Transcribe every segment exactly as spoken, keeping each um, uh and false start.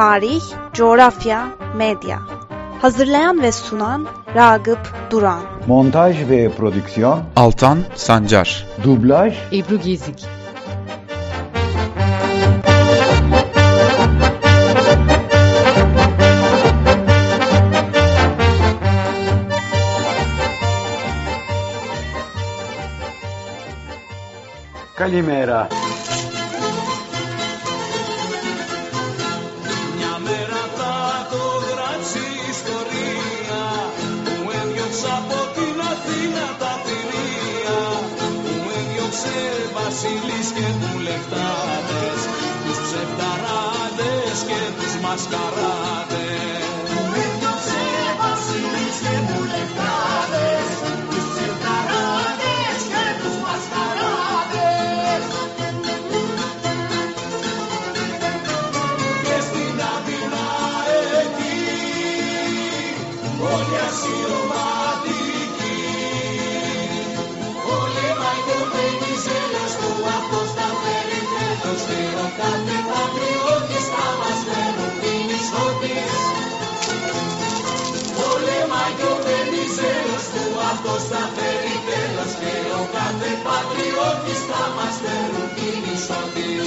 Tarih, coğrafya, medya. Hazırlayan ve sunan Ragıp Duran. Montaj ve prodüksiyon Altan Sancar. Dublaj Ebru Gezik. Kalimera. Μια μέρα θα το γράψει η ιστορία που έδιωξε από την Αθήνα τα θηρία, που έδιωξε βασιλείς και βουλευτάδες, τους ψευταράδες και τους μασκαράδες. Που έδιωξε βασιλείς και βουλευτάδες, τους ψευταράδες και τους μασκαράδες. Και στην Αθήνα εκεί όλοι ασυρωματικοί, όλοι μαγειωμένοι ζέλες που αυτός θα φέρει τέλος, και ο κάθε πατριώτης θα μας φέρουν την ισχωτής. Όλοι μαγειωμένοι ζέλες που αυτός θα φέρει τέλος, και ο κάθε πατριώτης θα μας φέρουν την ισχωτής.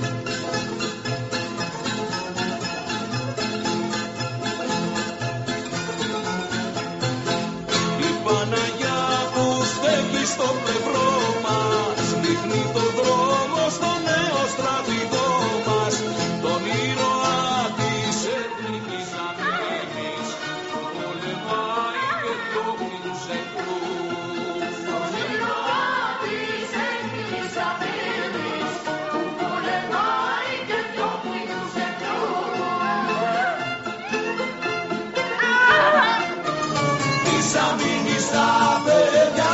Η Παναγιά που στέκει στο πλευρό μας δείχνει το δρόμο στο νέο στρατηγό μας, τον ήρωα της εθνικής αμήνης που πολεμάει και διώχνει τους εχθρούς. Τον ήρωα της εθνικής αμήνης που πολεμάει και διώχνει τους εχθρούς. Της αμήνης τα παιδιά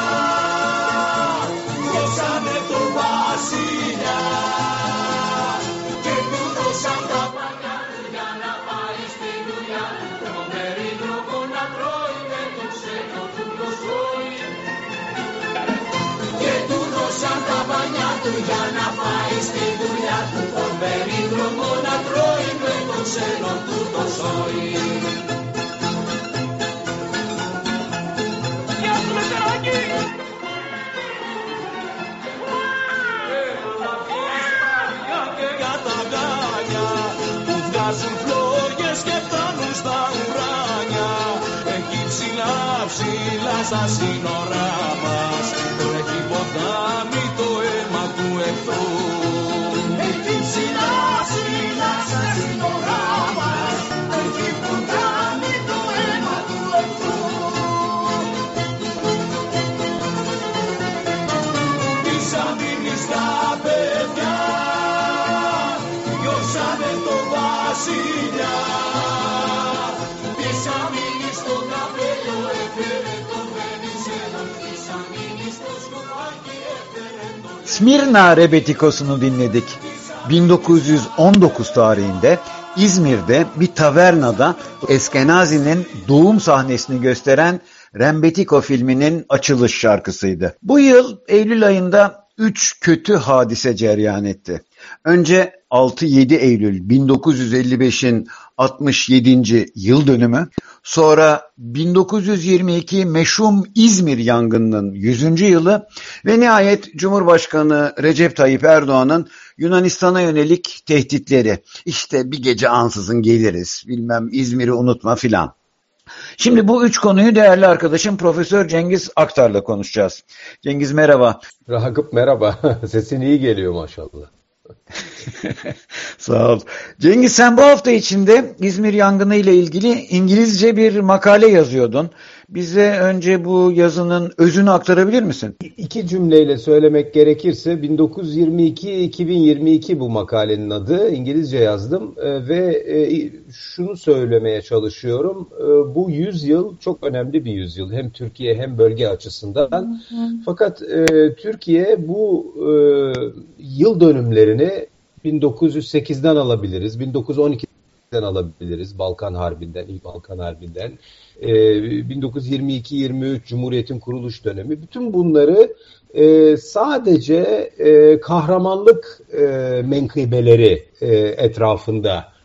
δώσανε το βασιλιά και του δώσαν τα πανιά του για να πάει στη δουλειά, το περίτροπο να τρώει με το ξένο του το σόι. Και του δώσαν τα πανιά του για να πάει στη δουλειά του, το περίτροπο να τρώει με το ξένο του το σόι. Βγάζουν φλόγες και φτάνουν στα ουράνια, εκεί ψηλά ψηλά στα σύνορά μας τρέχει ποτάμι το αίμα του εχθρού. Εκεί ψηλά ψηλά στα σύνορά μας τρέχει ποτάμι το αίμα του εχθρού. Της αμήνης τα παιδιά διώσανε το βασιλιά, της αμήνης το καπέλο έφερε το Βενιζέλο, της αμήνης το σκουράκι έφερε το... Smirna Rebetikosu'nu dinledik. bin dokuz yüz on dokuz tarihinde İzmir'de bir tavernada Eskenazi'nin doğum sahnesini gösteren Rembetiko filminin açılış şarkısıydı. Bu yıl Eylül ayında üç kötü hadise cereyan etti. Önce altı yedi Eylül bin dokuz yüz elli beşin altmış yedinci yıl dönümü, sonra bin dokuz yüz yirmi iki meşhum İzmir yangınının yüzüncü yılı ve nihayet Cumhurbaşkanı Recep Tayyip Erdoğan'ın Yunanistan'a yönelik tehditleri. İşte bir gece ansızın geliriz, bilmem İzmir'i unutma filan. Şimdi bu üç konuyu değerli arkadaşım Profesör Cengiz Aktar'la konuşacağız. Cengiz merhaba. Ragıp merhaba. Sesin iyi geliyor maşallah. Sağ ol. Cengiz, sen bu hafta içinde İzmir yangını ile ilgili İngilizce bir makale yazıyordun. Bize önce bu yazının özünü aktarabilir misin? İki cümleyle söylemek gerekirse bin dokuz yüz yirmi iki iki bin yirmi iki bu makalenin adı. İngilizce yazdım ve şunu söylemeye çalışıyorum. Bu yüzyıl çok önemli bir yüzyıl. Hem Türkiye hem bölge açısından. Fakat Türkiye bu yıl dönümlerini bin dokuz yüz sekizden alabiliriz, bin dokuz yüz on ikiden alabiliriz, Balkan Harbi'nden, ilk Balkan Harbi'nden, bin dokuz yüz yirmi iki yirmi üç Cumhuriyet'in kuruluş dönemi. Bütün bunları e, sadece e, kahramanlık e, menkıbeleri e, etrafında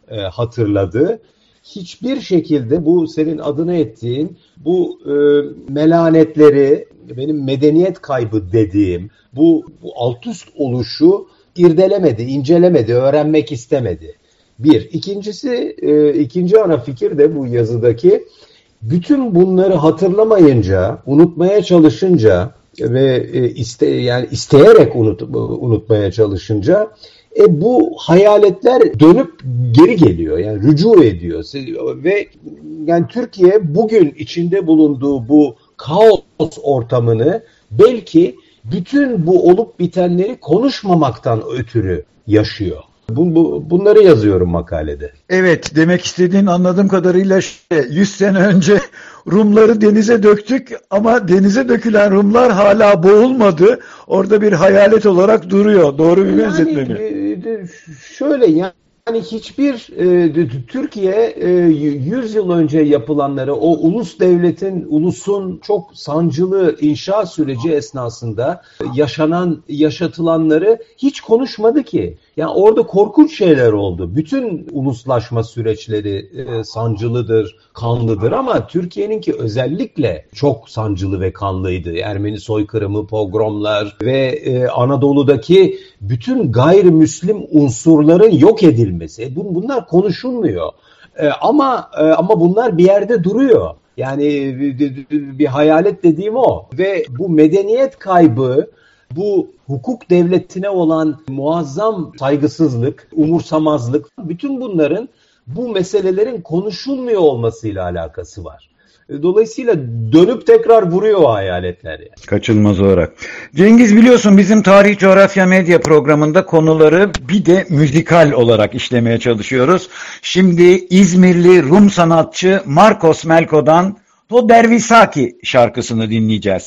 e, hatırladı. Hiçbir şekilde bu senin adını ettiğin bu e, melanetleri, benim medeniyet kaybı dediğim bu, bu alt üst oluşu irdelemedi, incelemedi, öğrenmek istemedi. Bir. İkincisi, e, ikinci ana fikir de bu yazıdaki, bütün bunları hatırlamayınca, unutmaya çalışınca ve e, iste yani isteyerek unut, unutmaya çalışınca e, bu hayaletler dönüp geri geliyor. Yani rücu ediyor ve yani Türkiye bugün içinde bulunduğu bu kaos ortamını belki bütün bu olup bitenleri konuşmamaktan ötürü yaşıyor. Bu, bu, bunları yazıyorum makalede. Evet, demek istediğin anladığım kadarıyla yüz sene önce Rumları denize döktük ama denize dökülen Rumlar hala boğulmadı. Orada bir hayalet olarak duruyor. Doğru bir benzetme mi? Yani, şöyle yani hiçbir e, Türkiye e, yüz yıl önce yapılanları, o ulus devletin, ulusun çok sancılı inşa süreci esnasında yaşanan, yaşatılanları hiç konuşmadı ki. Yani orada korkunç şeyler oldu. Bütün uluslaşma süreçleri e, sancılıdır, kanlıdır ama Türkiye'ninki özellikle çok sancılı ve kanlıydı. Ermeni soykırımı, pogromlar ve e, Anadolu'daki bütün gayrimüslim unsurların yok edilmesi. Bunlar konuşulmuyor. E, ama e, ama bunlar bir yerde duruyor. Yani bir, bir hayalet dediğim o. Ve bu medeniyet kaybı, bu hukuk devletine olan muazzam saygısızlık, umursamazlık, bütün bunların bu meselelerin konuşulmuyor olmasıyla alakası var. Dolayısıyla dönüp tekrar vuruyor o hayaletler. Yani. Kaçınılmaz olarak. Cengiz, biliyorsun bizim Tarih Coğrafya Medya programında konuları bir de müzikal olarak işlemeye çalışıyoruz. Şimdi İzmirli Rum sanatçı Marcos Melko'dan To Dervisaki şarkısını dinleyeceğiz.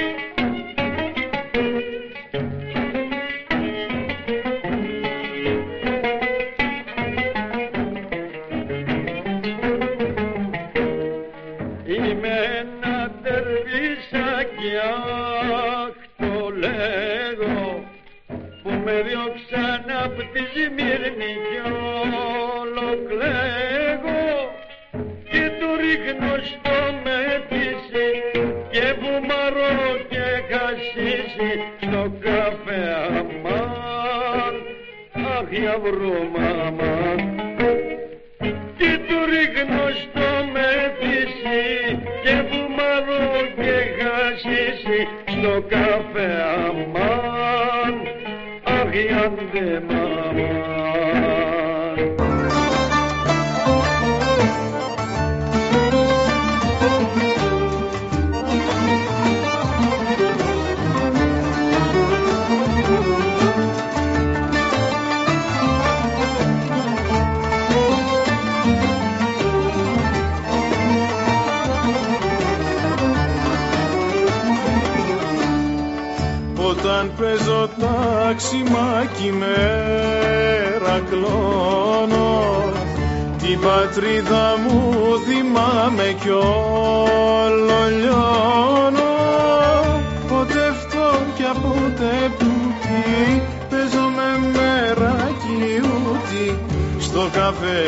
Όταν παίζω ταξιμάκι μέρα κλώνω, την πατρίδα μου θυμάμαι κι όλο λιώνω. Ποτέ φτώχεια, ποτέ πλούτη, παίζω με μεράκι ούτι, στο καφέ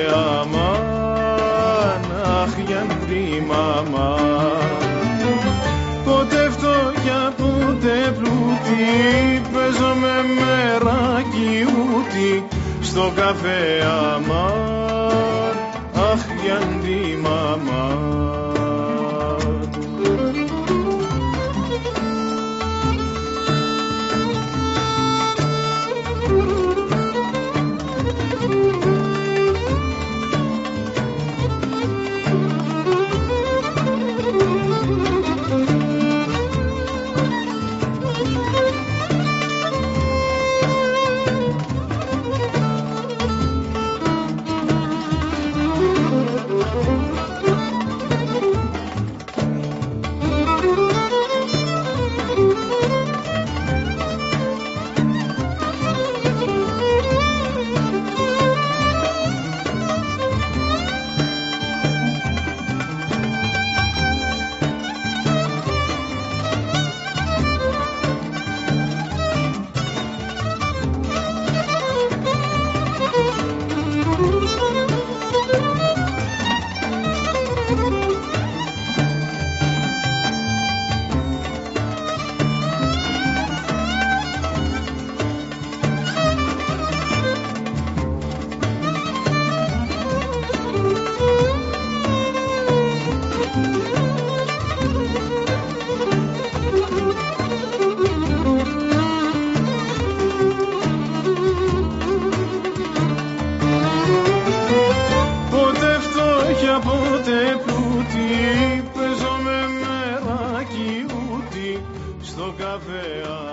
αμάν, αχ γιαντρή μαμά. Ποτέ φτώχεια, ποτέ πλούτη, παίζω με μεράκι ούτι, στο καφέ αμάν, αχ γιαντρή μαμά.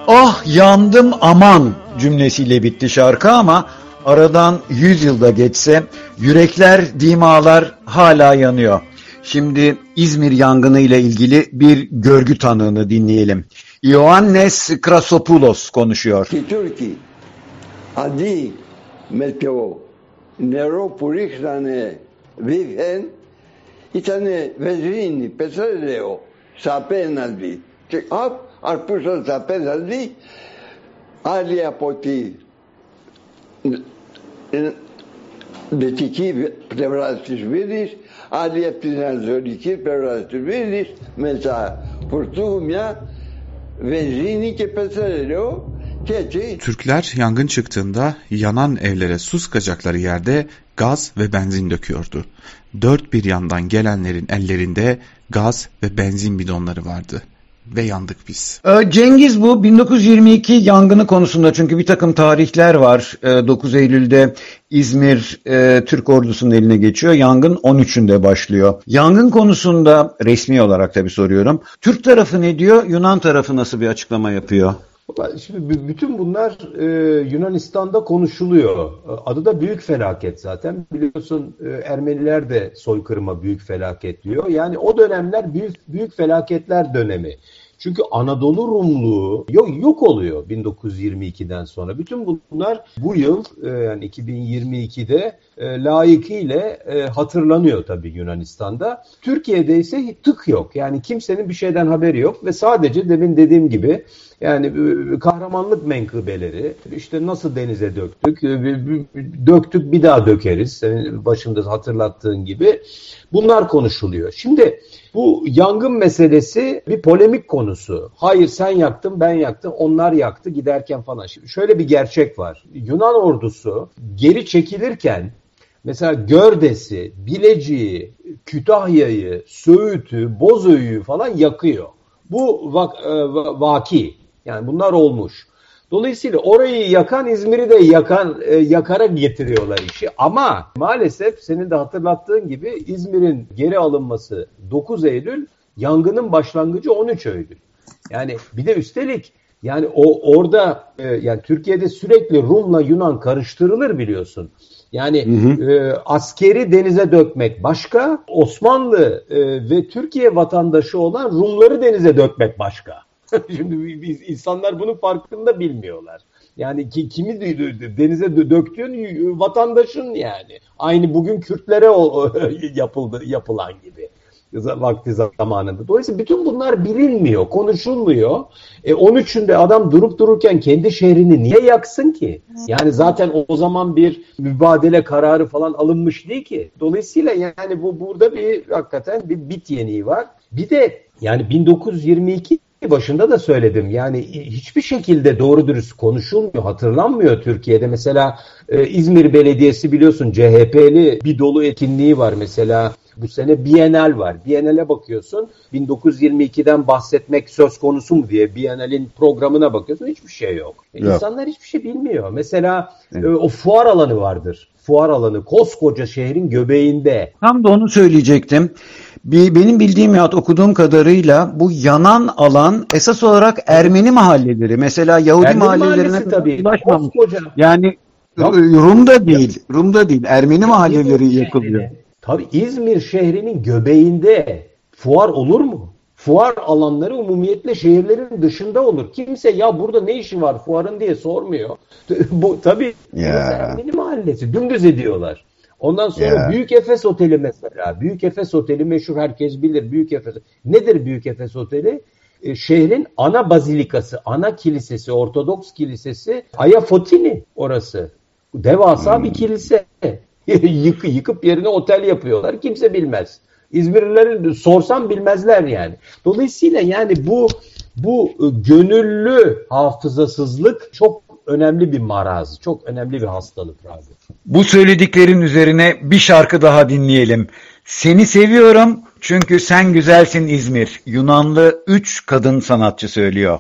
"Ah yandım aman" cümlesiyle bitti şarkı ama aradan yüz yılda geçse yürekler, dimağlar hala yanıyor. Şimdi İzmir yangını ile ilgili bir görgü tanığını dinleyelim. Ioannes Krasopoulos konuşuyor. Οι Τούρκοι αντί με το νερό που ρίχνανε δίθεν ήταν βενζίνη, πετρέλαιο σ' απέναντι και απ, αρπούσαν σ' απέναντι άλλοι από τη δυτική πλευρά της Βίδης, άλλοι από την ανατολική πλευρά της Βίδης με τα φουρτούμια βενζίνη και πετρέλαιο. Türkler yangın çıktığında yanan evlere su sıkacakları yerde gaz ve benzin döküyordu. Dört bir yandan gelenlerin ellerinde gaz ve benzin bidonları vardı. Ve yandık biz. Cengiz, bu bin dokuz yüz yirmi iki yangını konusunda çünkü bir takım tarihler var. dokuz Eylül'de İzmir e, Türk ordusunun eline geçiyor. Yangın on üçünde başlıyor. Yangın konusunda resmi olarak tabii soruyorum. Türk tarafı ne diyor? Yunan tarafı nasıl bir açıklama yapıyor? Şimdi bütün bunlar e, Yunanistan'da konuşuluyor. Adı da büyük felaket zaten. Biliyorsun e, Ermeniler de soykırıma büyük felaket diyor. Yani o dönemler büyük büyük felaketler dönemi. Çünkü Anadolu Rumluğu yok, yok oluyor bin dokuz yüz yirmi ikiden sonra. Bütün bunlar bu yıl e, yani iki bin yirmi ikide e, layıkıyla e, hatırlanıyor tabii Yunanistan'da. Türkiye'de ise tık yok. Yani kimsenin bir şeyden haberi yok ve sadece demin dediğim gibi yani kahramanlık menkıbeleri, işte nasıl denize döktük, döktük bir daha dökeriz, senin başında hatırlattığın gibi bunlar konuşuluyor. Şimdi bu yangın meselesi bir polemik konusu. Hayır sen yaktın, ben yaktım, onlar yaktı giderken falan. Şimdi şöyle bir gerçek var. Yunan ordusu geri çekilirken mesela Gördes'i, Bilecik'i, Kütahya'yı, Söğüt'ü, Bozüyük'ü falan yakıyor. Bu vak, e, vaki. Yani bunlar olmuş. Dolayısıyla orayı yakan İzmir'i de yakan e, yakarak getiriyorlar işi. Ama maalesef senin de hatırlattığın gibi İzmir'in geri alınması dokuz Eylül, yangının başlangıcı on üç Eylül. Yani bir de üstelik yani o orada e, yani Türkiye'de sürekli Rum'la Yunan karıştırılır biliyorsun. Yani hı hı. E, askeri denize dökmek başka, Osmanlı e, ve Türkiye vatandaşı olan Rumları denize dökmek başka. Şimdi biz insanlar bunun farkında bilmiyorlar. Yani ki, kimi denize döktüğün vatandaşın yani. Aynı bugün Kürtlere o, yapıldı yapılan gibi vakti zamanında. Dolayısıyla bütün bunlar bilinmiyor, konuşulmuyor. E, on üçünde adam durup dururken kendi şehrini niye yaksın ki? Yani zaten o zaman bir mübadele kararı falan alınmış değil ki. Dolayısıyla yani bu burada bir hakikaten bir bit yeniği var. Bir de yani bin dokuz yüz yirmi iki başında da söyledim. Yani hiçbir şekilde doğru dürüst konuşulmuyor, hatırlanmıyor Türkiye'de. Mesela e, İzmir Belediyesi biliyorsun C H P'li bir dolu etkinliği var. Mesela bu sene Bienal var. Bienal'e bakıyorsun. bin dokuz yüz yirmi ikiden bahsetmek söz konusu mu diye Bienal'in programına bakıyorsun. Hiçbir şey yok. yok. İnsanlar hiçbir şey bilmiyor. Mesela e, o fuar alanı vardır. Fuar alanı koskoca şehrin göbeğinde. Tam da onu söyleyecektim. Bir, benim bildiğim ya okuduğum kadarıyla bu yanan alan esas olarak Ermeni mahalleleri. Mesela Yahudi Ermeni mahallelerine tabii ulaşmamış. Yani Yok. Rum'da değil, Rum'da değil. Ermeni ya, mahalleleri İzmir yakılıyor. Şehrine, tabii İzmir şehrinin göbeğinde fuar olur mu? Fuar alanları umumiyetle şehirlerin dışında olur. Kimse ya burada ne işi var fuarın diye sormuyor. Bu tabii yeah. Ermeni mahallesi dümdüz ediyorlar. Ondan sonra yeah. Büyük Efes Oteli mesela. Büyük Efes Oteli meşhur, herkes bilir. Büyük Efes. Nedir Büyük Efes Oteli? Ee, şehrin ana bazilikası, ana kilisesi, Ortodoks kilisesi. Hagia Photini orası. Devasa hmm. bir kilise. Yık, yıkıp yerine otel yapıyorlar. Kimse bilmez. İzmirlilerin sorsam bilmezler yani. Dolayısıyla yani bu bu gönüllü hafızasızlık çok önemli bir maraz, çok önemli bir hastalık abi. Bu söylediklerin üzerine bir şarkı daha dinleyelim. Seni seviyorum çünkü sen güzelsin İzmir. Yunanlı üç kadın sanatçı söylüyor.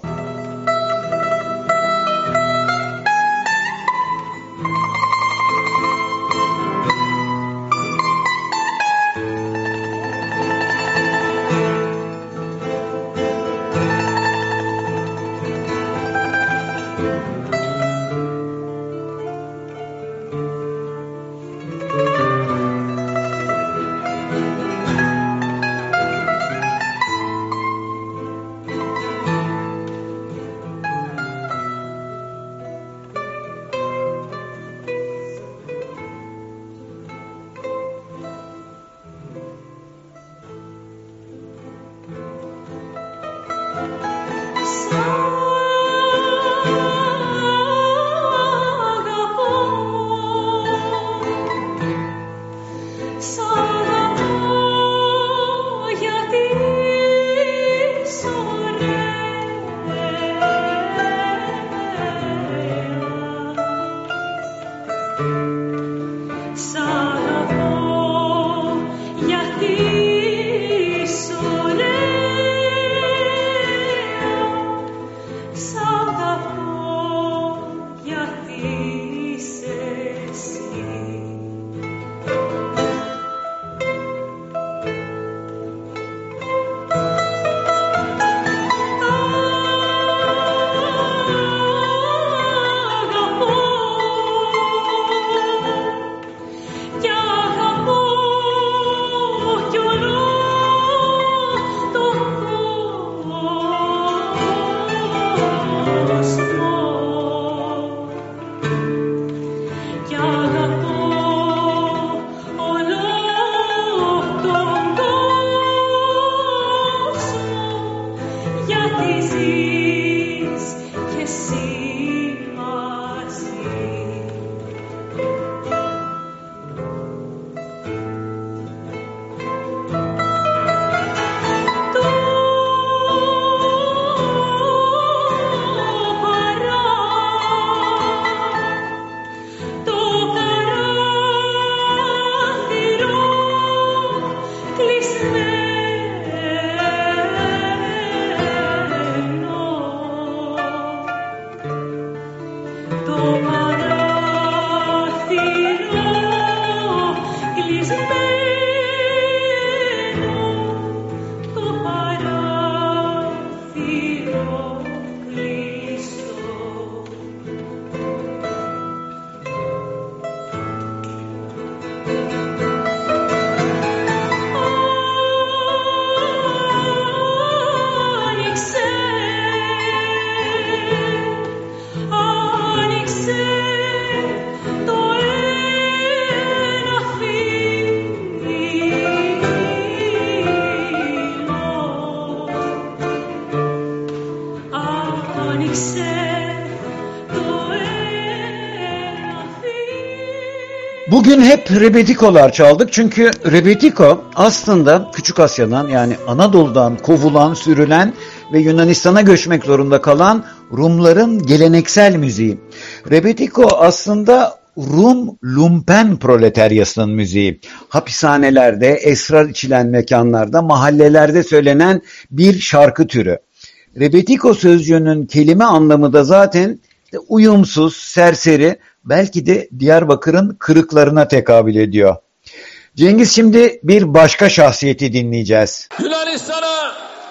Bugün hep rebetikolar çaldık çünkü rebetiko aslında Küçük Asya'dan yani Anadolu'dan kovulan, sürülen ve Yunanistan'a göçmek zorunda kalan Rumların geleneksel müziği. Rebetiko aslında Rum lumpen proletaryasının müziği. Hapishanelerde, esrar içilen mekanlarda, mahallelerde söylenen bir şarkı türü. Rebetiko sözcüğünün kelime anlamı da zaten uyumsuz, serseri, belki de Diyarbakır'ın kırıklarına tekabül ediyor. Cengiz, şimdi bir başka şahsiyeti dinleyeceğiz. Yunanistan'a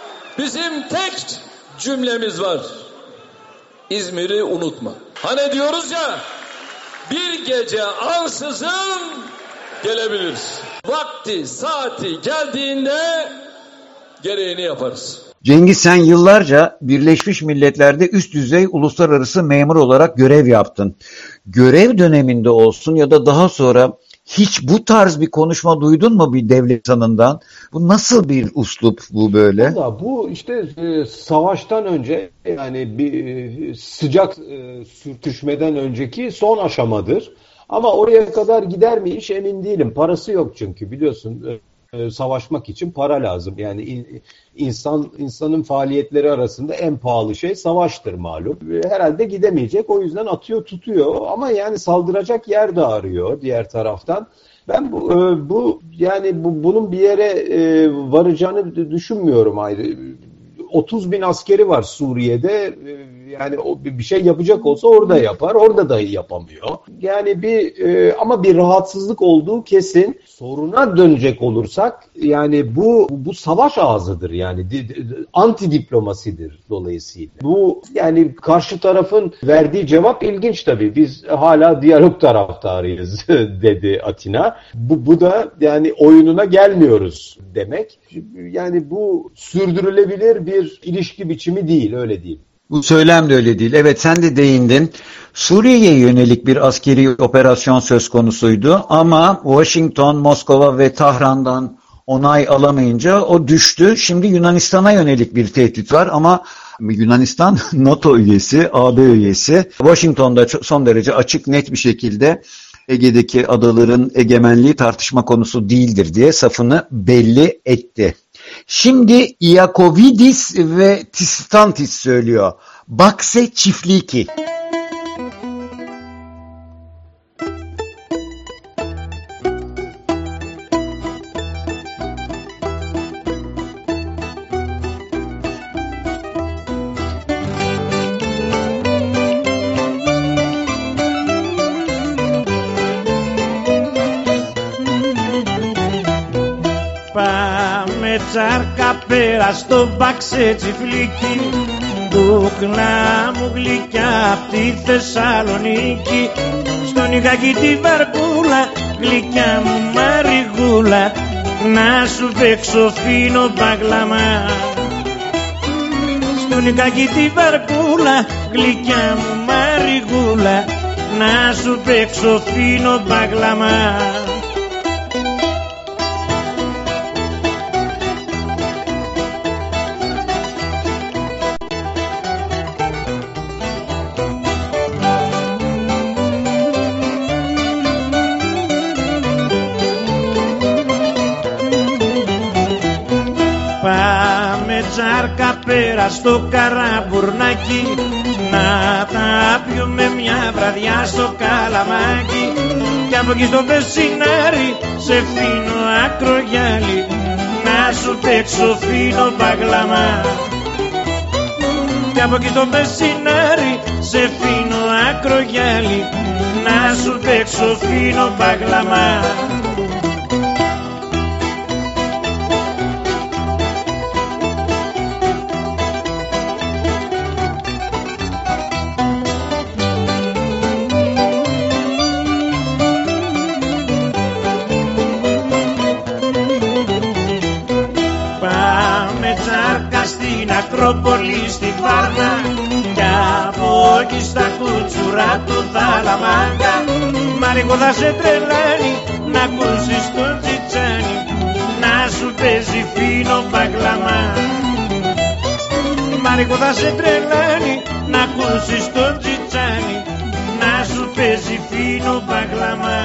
bizim tek cümlemiz var. İzmir'i unutma. Hani diyoruz ya, bir gece ansızın gelebiliriz. Vakti, saati geldiğinde gereğini yaparız. Cengiz, sen yıllarca Birleşmiş Milletler'de üst düzey uluslararası memur olarak görev yaptın. Görev döneminde olsun ya da daha sonra hiç bu tarz bir konuşma duydun mu bir devlet insanından? Bu nasıl bir uslup bu böyle? Vallahi bu işte e, savaştan önce, yani bir e, sıcak e, sürtüşmeden önceki son aşamadır. Ama oraya kadar gider mi iş emin değilim. Parası yok çünkü biliyorsun. E, savaşmak için para lazım. Yani in, insan insanın faaliyetleri arasında en pahalı şey savaştır malum. Herhalde gidemeyecek. O yüzden atıyor tutuyor. Ama yani saldıracak yer de arıyor diğer taraftan. Ben bu, bu yani bu, bunun bir yere e, varacağını düşünmüyorum ayrı. otuz bin askeri var Suriye'de. Yani o bir şey yapacak olsa orada yapar. Orada dahi yapamıyor. Yani bir e, ama bir rahatsızlık olduğu kesin. Soruna dönecek olursak yani bu bu savaş ağzıdır yani di, di, anti diplomasidir dolayısıyla. Bu yani karşı tarafın verdiği cevap ilginç tabii. Biz hala diyalog taraftarıyız dedi Atina. Bu bu da yani oyununa gelmiyoruz demek. Yani bu sürdürülebilir bir ilişki biçimi değil, öyle değil. Bu söylem de öyle değil. Evet, sen de değindin. Suriye'ye yönelik bir askeri operasyon söz konusuydu ama Washington, Moskova ve Tahran'dan onay alamayınca o düştü. Şimdi Yunanistan'a yönelik bir tehdit var ama Yunanistan NATO üyesi, A B üyesi. Washington'da son derece açık, net bir şekilde Ege'deki adaların egemenliği tartışma konusu değildir diye safını belli etti. Şimdi Iakovidis ve Tistantis söylüyor. Bakse çiftliği ki. με τσάρκα πέρα στο μπαξέ τσιφλίκι, κούκλα μου γλυκιά απ' τη Θεσσαλονίκη, στον Ικακή τη βαρκούλα, γλυκιά μου μαριγούλα, να σου παίξω φίνο μπαγλαμά. Στον Ικακή τη βαρκούλα, γλυκιά μου μαριγούλα, να σου παίξω φίνο μπαγλαμά. Πάμε τσάρκα πέρα στο Καραμπουρνάκι, να τα πιούμε μια βραδιά στο Καλαμάκι, κι από εκεί στο Πεσσινάρι σε φίνο ακρογιάλι, να σου παίξω φίνο μπαγλαμά. Κι από εκεί στο Πεσσινάρι σε φίνο ακρογιάλι, να σου παίξω φίνο μπαγλαμά. Στην Ακρόπολη στη Βάρνα, κι από εκεί στα κούτσουρα του Θαλαμάγκα, Μαρίκο θα σε τρελάνει να ακούσεις τον Τσιτσάνι, να σου παίζει φίνο μπαγλαμά. Μαρίκο θα σε τρελάνει να ακούσεις τον Τσιτσάνι, να σου παίζει φίνο μπαγλαμά.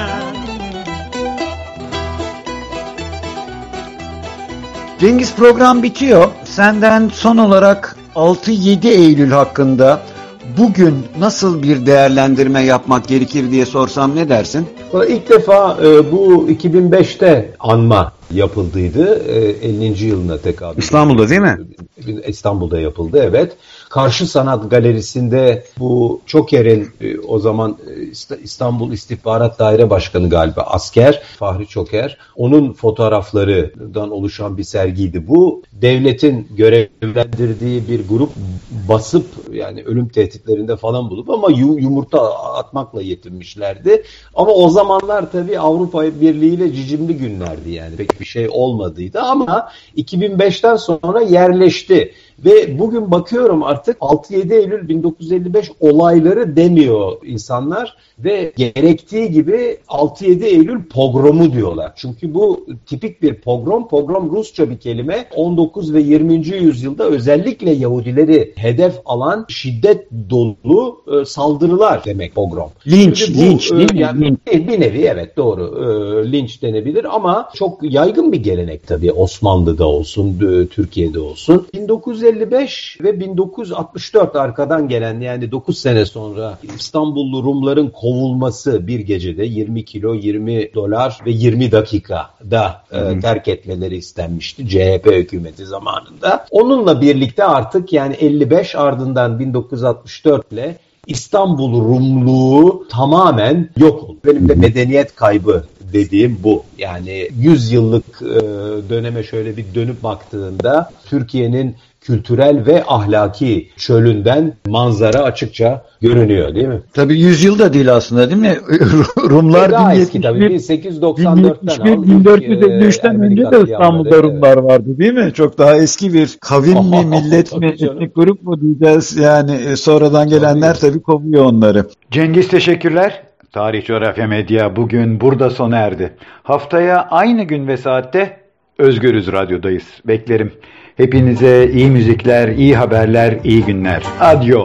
Cengiz, program bitiyor. Senden son olarak altı yedi Eylül hakkında bugün nasıl bir değerlendirme yapmak gerekir diye sorsam ne dersin? İlk defa e, bu iki bin beşte anma yapıldıydı. E, ellinci yılına tekabül. İstanbul'da değil mi? İstanbul'da yapıldı, evet. Karşı Sanat Galerisi'nde bu Çoker'in e, o zaman e, İstanbul İstihbarat Daire Başkanı galiba asker Fahri Çoker. Onun fotoğraflarından oluşan bir sergiydi bu. Devletin görevlendirdiği bir grup basıp yani ölüm tehditlerinde falan bulup ama yumurta atmakla yetinmişlerdi. Ama o zamanlar tabii Avrupa Birliği ile cicimli günlerdi yani. Pek bir şey olmadıydı ama iki bin beşten sonra yerleşti. Ve bugün bakıyorum artık altı yedi Eylül bin dokuz yüz elli beş olayları demiyor insanlar ve gerektiği gibi altı yedi Eylül pogromu diyorlar. Çünkü bu tipik bir pogrom. Pogrom Rusça bir kelime. on dokuz ve yirminci yüzyılda özellikle Yahudileri hedef alan şiddet dolu e, saldırılar demek pogrom. Linç, bu, linç değil mi? Yani, bir nevi evet doğru e, linç denebilir ama çok yaygın bir gelenek tabii Osmanlı'da olsun, e, Türkiye'de olsun. bin dokuz yüz elli beş ve bin dokuz yüz altmış dört arkadan gelen yani dokuz sene sonra İstanbullu Rumların kovulması bir gecede yirmi kilo yirmi dolar ve yirmi dakikada e, terk etmeleri istenmişti C H P hükümeti zamanında. Onunla birlikte artık yani elli beş ardından bin dokuz yüz altmış dört ile İstanbul Rumluğu tamamen yok oldu. Benim de medeniyet kaybı dediğim bu. Yani yüz yıllık e, döneme şöyle bir dönüp baktığında Türkiye'nin kültürel ve ahlaki çölünden manzara açıkça görünüyor değil mi? Tabii yüzyıl da değil aslında değil mi? Rumlar daha eski tabii bin sekiz yüz doksan dörtten bin dört yüz elli üçten önce de İstanbul'da Rumlar vardı değil mi? Çok daha eski bir kavim mi, millet mi, etnik grup mu diyeceğiz yani sonradan gelenler tabii, tabii kovuyor onları. Cengiz teşekkürler. Tarih Coğrafya Medya bugün burada sona erdi. Haftaya aynı gün ve saatte Özgürüz Radyo'dayız. Beklerim. Hepinize iyi müzikler, iyi haberler, iyi günler. Adyo.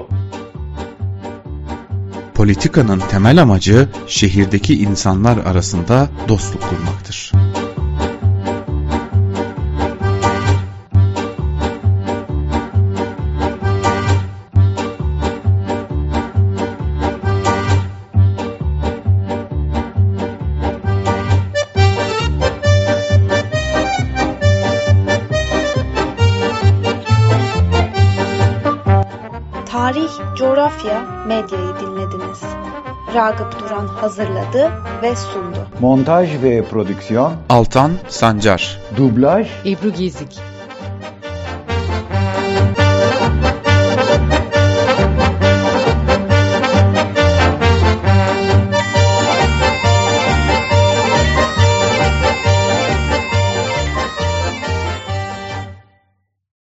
Politikanın temel amacı şehirdeki insanlar arasında dostluk kurmaktır. Tarih, coğrafya, medyayı dinlediniz. Ragıp Duran hazırladı ve sundu. Montaj ve prodüksiyon Altan Sancar. Dublaj Ebru Gezik.